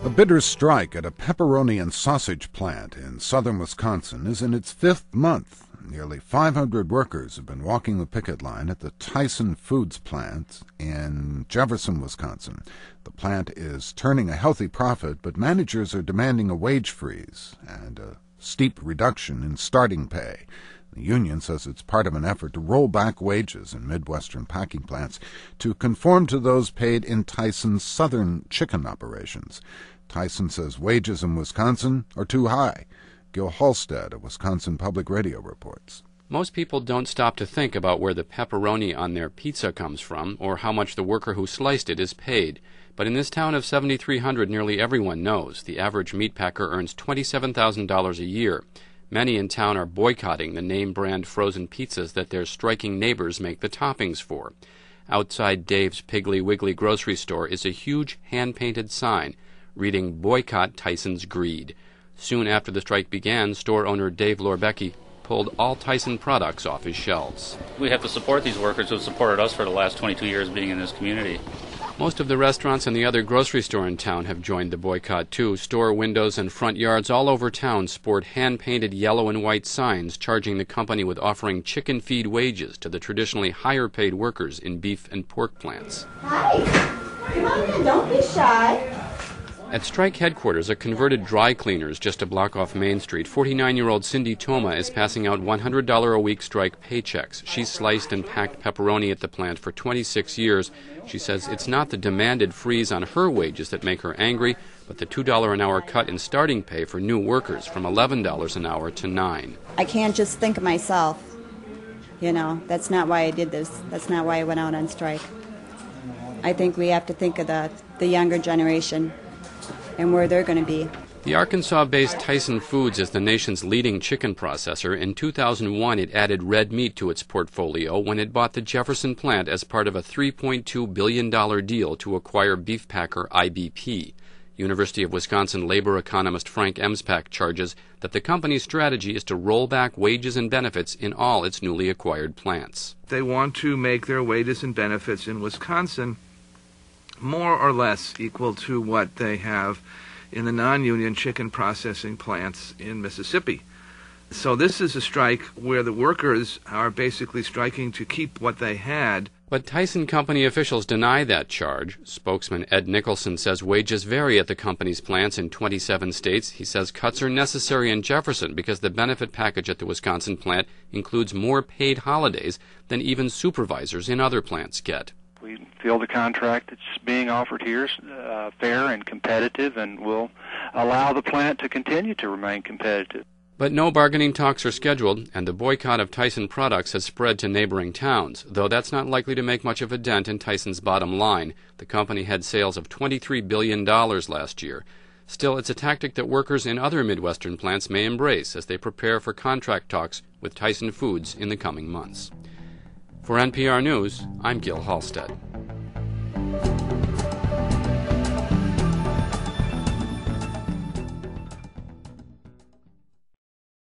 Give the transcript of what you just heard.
A bitter strike at a pepperoni and sausage plant in southern Wisconsin is in its fifth month. Nearly 500 workers have been walking the picket line at the Tyson Foods plant in Jefferson, Wisconsin. The plant is turning a healthy profit, but managers are demanding a wage freeze and a steep reduction in starting pay. The union says it's part of an effort to roll back wages in Midwestern packing plants to conform to those paid in Tyson's southern chicken operations. Tyson says wages in Wisconsin are too high. Gil Halstead of Wisconsin Public Radio reports. Most people don't stop to think about where the pepperoni on their pizza comes from or how much the worker who sliced it is paid. But in this town of 7,300, nearly everyone knows the average meat packer earns $27,000 a year. Many in town are boycotting the name-brand frozen pizzas that their striking neighbors make the toppings for. Outside Dave's Piggly Wiggly grocery store is a huge hand-painted sign reading "Boycott Tyson's Greed." Soon after the strike began, store owner Dave Lorbecki pulled all Tyson products off his shelves. We have to support these workers who have supported us for the last 22 years being in this community. Most of the restaurants and the other grocery store in town have joined the boycott, too. Store windows and front yards all over town sport hand-painted yellow and white signs charging the company with offering chicken feed wages to the traditionally higher-paid workers in beef and pork plants. Hi. Come on in. Don't be shy. At strike headquarters, a converted dry cleaners just a block off Main Street, 49-year-old Cindy Toma is passing out $100 a week strike paychecks. She's sliced and packed pepperoni at the plant for 26 years. She says it's not the demanded freeze on her wages that make her angry, but the $2 an hour cut in starting pay for new workers from $11 an hour to $9. I can't just think of myself. That's not why I did this. That's not why I went out on strike. I think we have to think of the younger generation and where they're going to be. The Arkansas-based Tyson Foods is the nation's leading chicken processor. In 2001, it added red meat to its portfolio when it bought the Jefferson plant as part of a $3.2 billion deal to acquire beef packer IBP. University of Wisconsin labor economist Frank Emspak charges that the company's strategy is to roll back wages and benefits in all its newly acquired plants. They want to make their wages and benefits in Wisconsin more or less equal to what they have in the non-union chicken processing plants in Mississippi. So this is a strike where the workers are basically striking to keep what they had. But Tyson Company officials deny that charge. Spokesman Ed Nicholson says wages vary at the company's plants in 27 states. He says cuts are necessary in Jefferson because the benefit package at the Wisconsin plant includes more paid holidays than even supervisors in other plants get. We feel the contract that's being offered here is fair and competitive and will allow the plant to continue to remain competitive. But no bargaining talks are scheduled, and the boycott of Tyson products has spread to neighboring towns, though that's not likely to make much of a dent in Tyson's bottom line. The company had sales of $23 billion last year. Still, it's a tactic that workers in other Midwestern plants may embrace as they prepare for contract talks with Tyson Foods in the coming months. For NPR News, I'm Gil Halstead.